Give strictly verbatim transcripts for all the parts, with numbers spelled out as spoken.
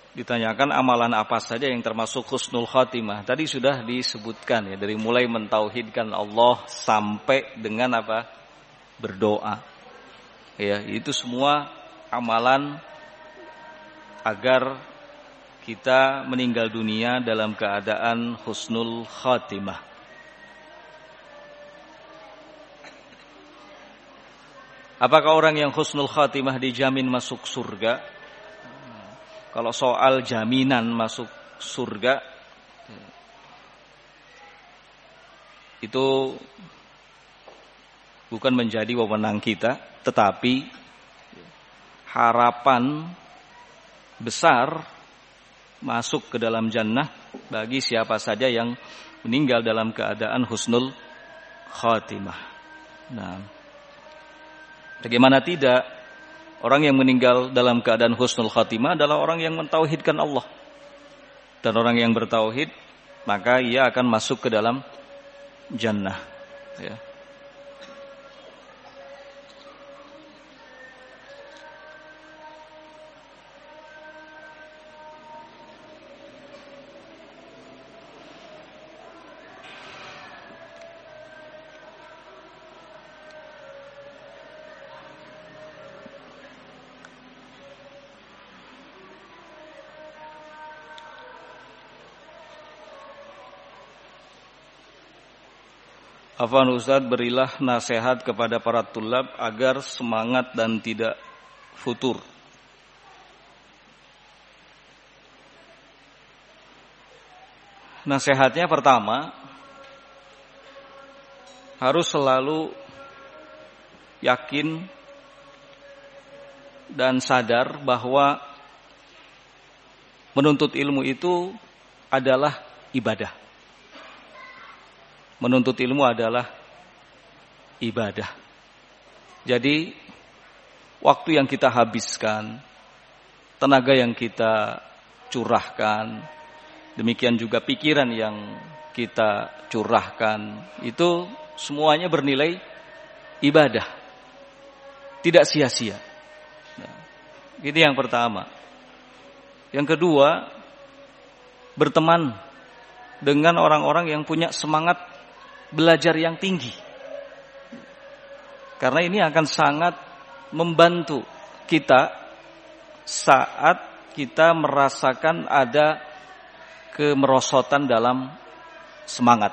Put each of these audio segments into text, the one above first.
ditanyakan amalan apa saja yang termasuk husnul khatimah. Tadi sudah disebutkan ya, dari mulai mentauhidkan Allah sampai dengan apa? Berdoa. Ya, itu semua amalan agar kita meninggal dunia dalam keadaan husnul khatimah. Apakah orang yang husnul khatimah dijamin masuk surga? Kalau soal jaminan masuk surga, itu bukan menjadi wewenang kita, tetapi harapan besar masuk ke dalam jannah bagi siapa saja yang meninggal dalam keadaan husnul khatimah. Nah, bagaimana tidak, orang yang meninggal dalam keadaan husnul khatimah adalah orang yang mentauhidkan Allah. Dan orang yang bertauhid, maka ia akan masuk ke dalam jannah. Ya. Afwan Ustaz, berilah nasihat kepada para tulab agar semangat dan tidak futur. Nasihatnya pertama, harus selalu yakin dan sadar bahwa menuntut ilmu itu adalah ibadah. Menuntut ilmu adalah ibadah. Jadi waktu yang kita habiskan, tenaga yang kita curahkan, demikian juga pikiran yang kita curahkan, itu semuanya bernilai ibadah, tidak sia-sia. Nah, ini yang pertama. Yang kedua, berteman dengan orang-orang yang punya semangat belajar yang tinggi. Karena ini akan sangat membantu kita saat kita merasakan ada kemerosotan dalam semangat.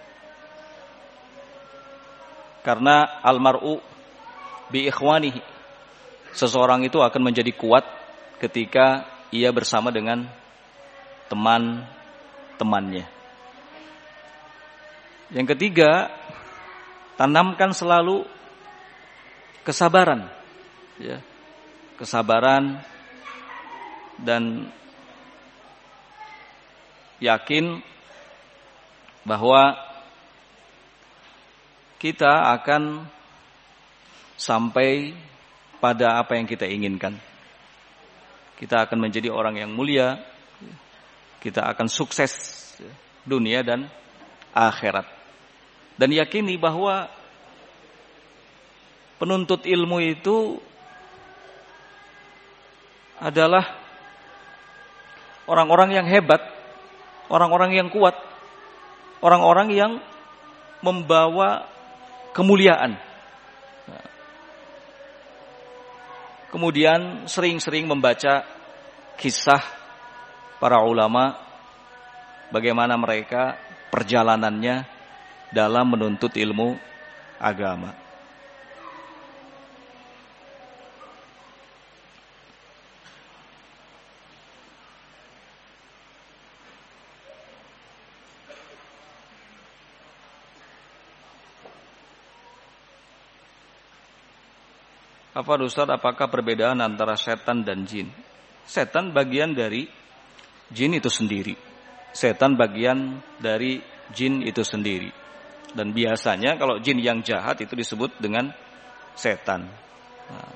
Karena almar'u bi ikhwanihi, seseorang itu akan menjadi kuat ketika ia bersama dengan teman-temannya. Yang ketiga, tanamkan selalu kesabaran, ya, kesabaran dan yakin bahwa kita akan sampai pada apa yang kita inginkan. Kita akan menjadi orang yang mulia, kita akan sukses dunia dan akhirat. Dan yakini bahwa penuntut ilmu itu adalah orang-orang yang hebat, orang-orang yang kuat, orang-orang yang membawa kemuliaan. Kemudian sering-sering membaca kisah para ulama, bagaimana mereka perjalanannya dalam menuntut ilmu agama. Apa Ustaz, apakah perbedaan antara setan dan jin? Setan bagian dari jin itu sendiri. Setan bagian dari jin itu sendiri. Dan biasanya kalau jin yang jahat itu disebut dengan setan. Nah.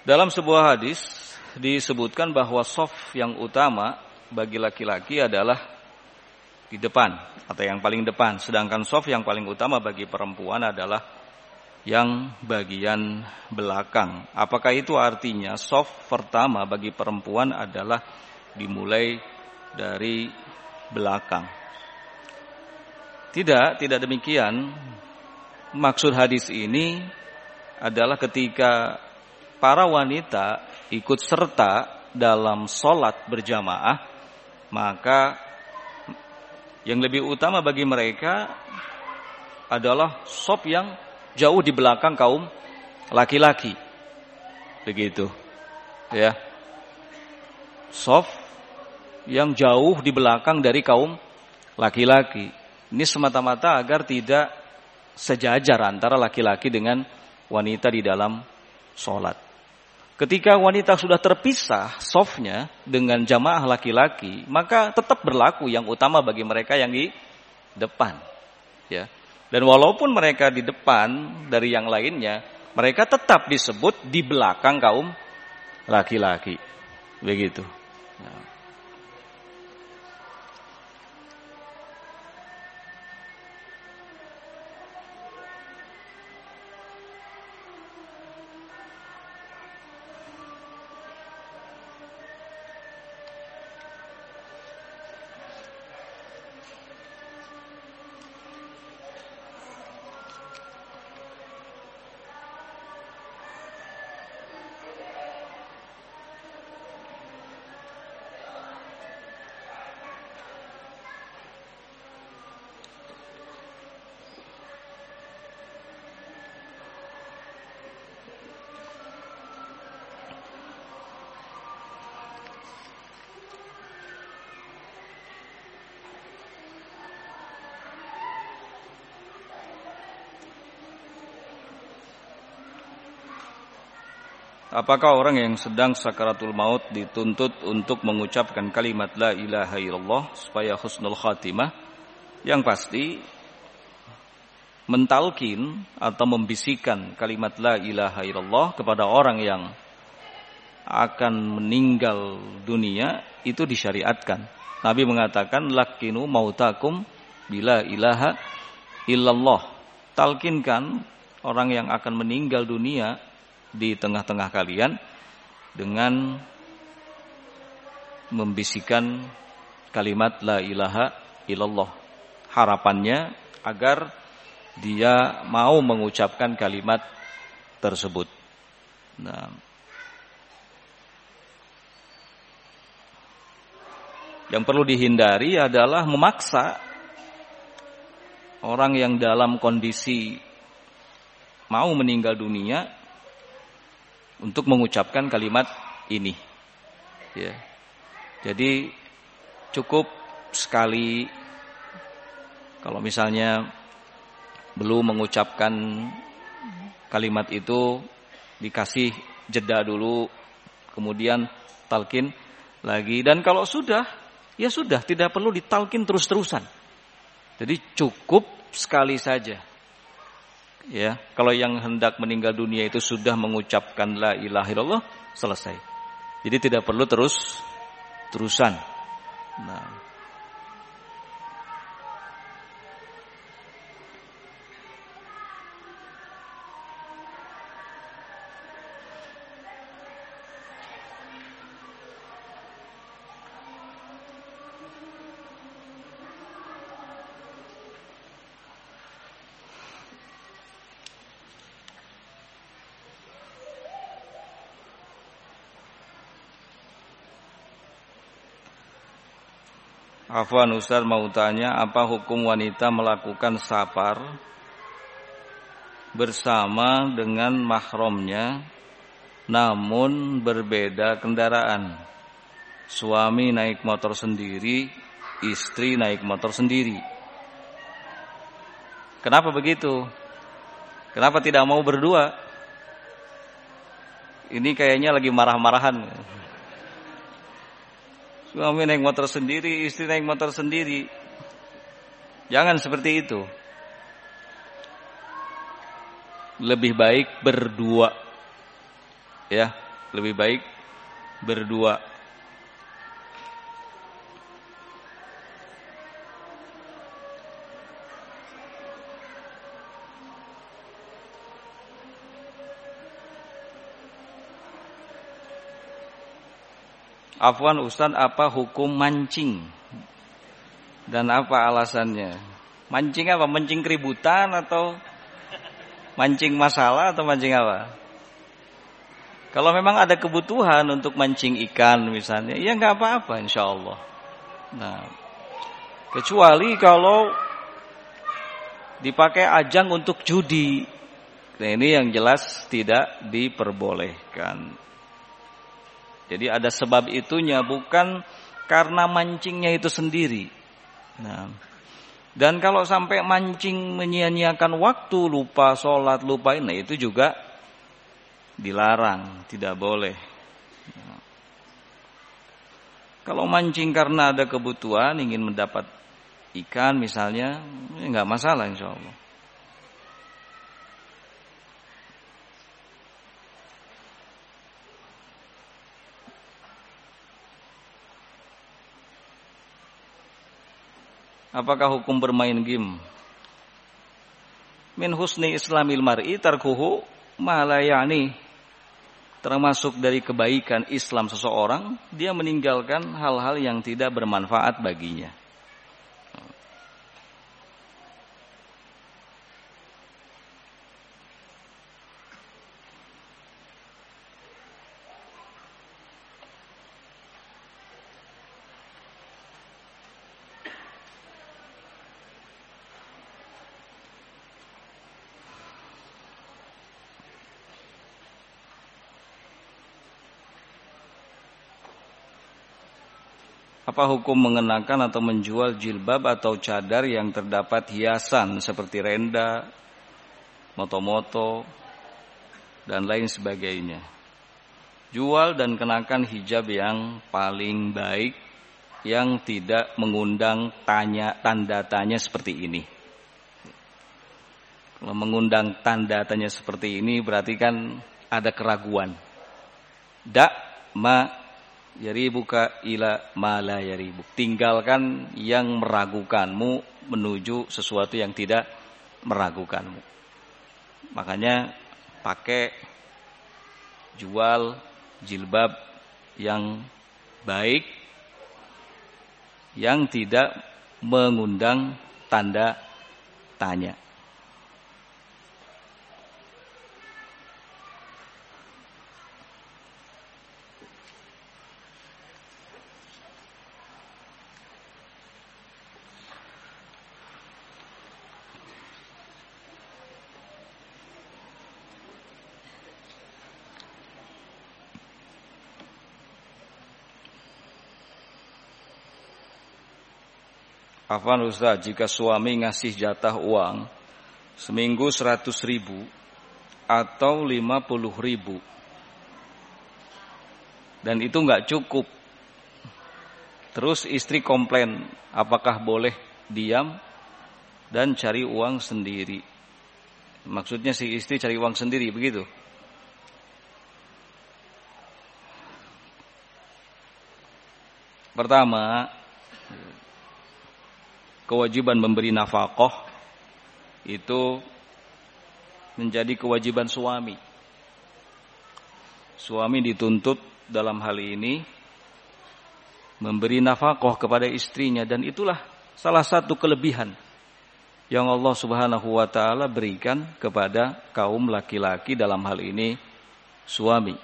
Dalam sebuah hadis disebutkan bahwa shaf yang utama bagi laki-laki adalah di depan atau yang paling depan, sedangkan shaf yang paling utama bagi perempuan adalah yang bagian belakang. Apakah itu artinya shaf pertama bagi perempuan adalah dimulai dari belakang? Tidak, tidak demikian. Maksud hadis ini adalah ketika para wanita ikut serta dalam sholat berjamaah, maka yang lebih utama bagi mereka adalah shaf yang jauh di belakang kaum laki-laki. Begitu. Ya. Shaf yang jauh di belakang dari kaum laki-laki. Ini semata-mata agar tidak sejajar antara laki-laki dengan wanita di dalam sholat. Ketika wanita sudah terpisah shafnya dengan jamaah laki-laki, maka tetap berlaku yang utama bagi mereka yang di depan. Ya. Dan walaupun mereka di depan dari yang lainnya, mereka tetap disebut di belakang kaum laki-laki. Begitu. Nah. Apakah orang yang sedang sakaratul maut dituntut untuk mengucapkan kalimat la ilaha illallah supaya husnul khatimah? Yang pasti mentalkin atau membisikkan kalimat la ilaha illallah kepada orang yang akan meninggal dunia itu disyariatkan. Nabi mengatakan lakinu mautakum bila ilaha illallah. Talkinkan orang yang akan meninggal dunia di tengah-tengah kalian dengan membisikkan kalimat la ilaha illallah. Harapannya agar dia mau mengucapkan kalimat tersebut. Nah, yang perlu dihindari adalah memaksa orang yang dalam kondisi mau meninggal dunia untuk mengucapkan kalimat ini. Ya. Jadi cukup sekali kalau misalnya belum mengucapkan kalimat itu dikasih jeda dulu, kemudian talqin lagi, dan kalau sudah ya sudah, tidak perlu ditalqin terus-terusan. Jadi cukup sekali saja. Ya, kalau yang hendak meninggal dunia itu sudah mengucapkan la ilaha illallah, selesai. Jadi tidak perlu terus terusan. Nah, Afwan Ustaz, mau tanya, apa hukum wanita melakukan safar bersama dengan mahramnya namun berbeda kendaraan? Suami naik motor sendiri, istri naik motor sendiri. Kenapa begitu? Kenapa tidak mau berdua? Ini kayaknya lagi marah-marahan. Suami naik motor sendiri, istri naik motor sendiri. Jangan seperti itu. Lebih baik berdua. Ya, Lebih baik berdua. Afwan Ustaz, apa hukum mancing? Dan apa alasannya? Mancing apa? Mancing keributan atau mancing masalah atau mancing apa? Kalau memang ada kebutuhan untuk mancing ikan misalnya, ya nggak apa-apa insya Allah. Nah, kecuali kalau dipakai ajang untuk judi, nah ini yang jelas tidak diperbolehkan. Jadi ada sebab itunya, bukan karena mancingnya itu sendiri. Nah, dan kalau sampai mancing menyia-nyiakan waktu, lupa sholat, lupa ini, nah itu juga dilarang, tidak boleh. Nah, kalau mancing karena ada kebutuhan, ingin mendapat ikan misalnya, ya nggak masalah insya Allah. Apakah hukum bermain game? Min husni islamil mar'i tarkuhu ma la ya'ni. Termasuk dari kebaikan Islam seseorang, dia meninggalkan hal-hal yang tidak bermanfaat baginya. Apa hukum mengenakan atau menjual jilbab atau cadar yang terdapat hiasan seperti renda, moto-moto, dan lain sebagainya? Jual dan kenakan hijab yang paling baik, yang tidak mengundang tanya tanda tanya seperti ini. Kalau mengundang tanda tanya seperti ini berarti kan ada keraguan. Da ma yaribuka ila ma la yaribuk. Tinggalkan yang meragukanmu menuju sesuatu yang tidak meragukanmu. Makanya pakai jual jilbab yang baik, yang tidak mengundang tanda tanya. Afwan Ustaz, jika suami ngasih jatah uang seminggu seratus ribu atau lima puluh ribu dan itu nggak cukup, terus istri komplain, apakah boleh diam dan cari uang sendiri? Maksudnya si istri cari uang sendiri, begitu? Pertama, kewajiban memberi nafkah itu menjadi kewajiban suami. Suami dituntut dalam hal ini memberi nafkah kepada istrinya, dan itulah salah satu kelebihan yang Allah Subhanahu wa taala berikan kepada kaum laki-laki, dalam hal ini suami.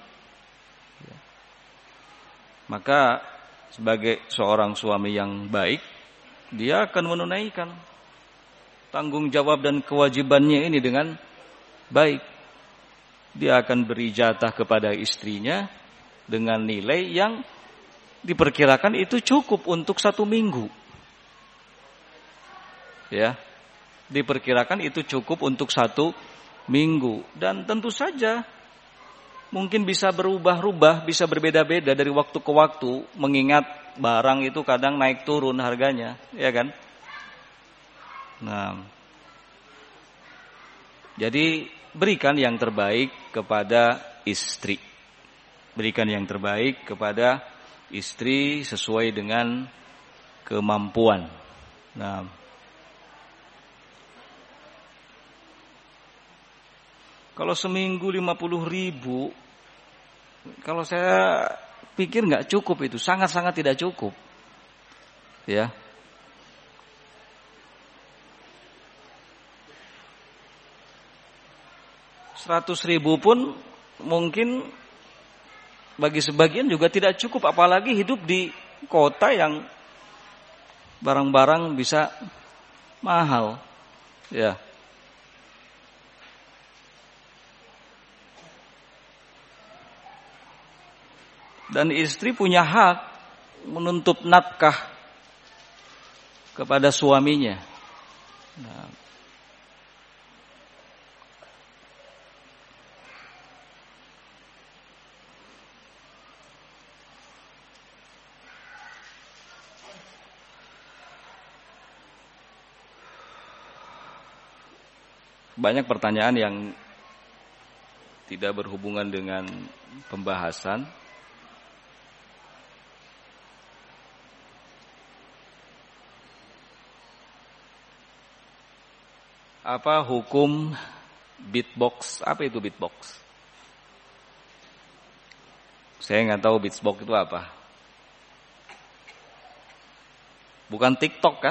Maka sebagai seorang suami yang baik, dia akan menunaikan tanggung jawab dan kewajibannya ini dengan baik. Dia akan beri jatah kepada istrinya dengan nilai yang diperkirakan itu cukup untuk satu minggu. Ya, diperkirakan itu cukup untuk satu minggu. Dan tentu saja mungkin bisa berubah-ubah, bisa berbeda-beda dari waktu ke waktu, mengingat barang itu kadang naik turun harganya, ya kan? Nah, jadi berikan yang terbaik kepada istri. berikan yang terbaik kepada istri sesuai dengan kemampuan. Nah, kalau seminggu lima puluh ribu, kalau saya pikir nggak cukup itu, sangat-sangat tidak cukup. Ya. Seratus ribu pun mungkin bagi sebagian juga tidak cukup, apalagi hidup di kota yang barang-barang bisa mahal. Ya. Dan istri punya hak menuntut nafkah kepada suaminya. Nah, banyak pertanyaan yang tidak berhubungan dengan pembahasan. Apa hukum beatbox? Apa itu beatbox? Saya nggak tahu beatbox itu apa. Bukan TikTok kan?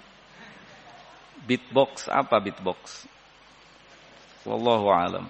Beatbox, apa beatbox? Wallahu a'lam.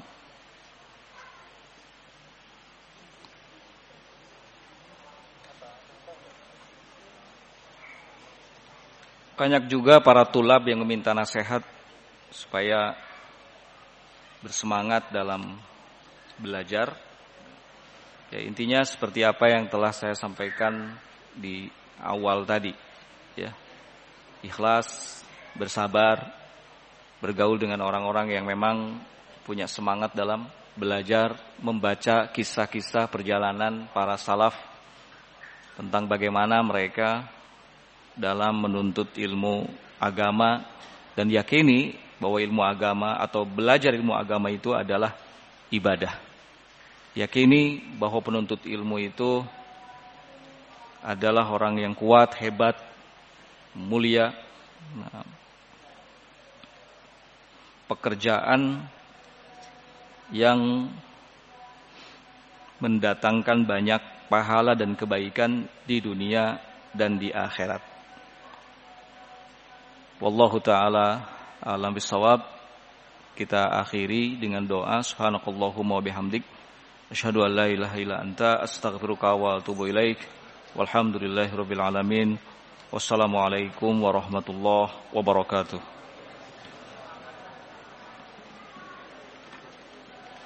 Banyak juga para tulab yang meminta nasihat supaya bersemangat dalam belajar. Ya, intinya seperti apa yang telah saya sampaikan di awal tadi. Ya, ikhlas, bersabar, bergaul dengan orang-orang yang memang punya semangat dalam belajar, membaca kisah-kisah perjalanan para salaf tentang bagaimana mereka dalam menuntut ilmu agama, dan yakini bahwa ilmu agama atau belajar ilmu agama itu adalah ibadah. Yakini bahwa penuntut ilmu itu adalah orang yang kuat, hebat, mulia. Nah, pekerjaan yang mendatangkan banyak pahala dan kebaikan di dunia dan di akhirat. Wallahu ta'ala a'lam bissawab. Kita akhiri dengan doa. Subhanakallahumma wa bihamdik, asyhadu an la ilaha illa anta, astaghfiruka wa atubu ilaik. Walhamdulillahirabbil alamin. Wassalamualaikum warahmatullahi wabarakatuh.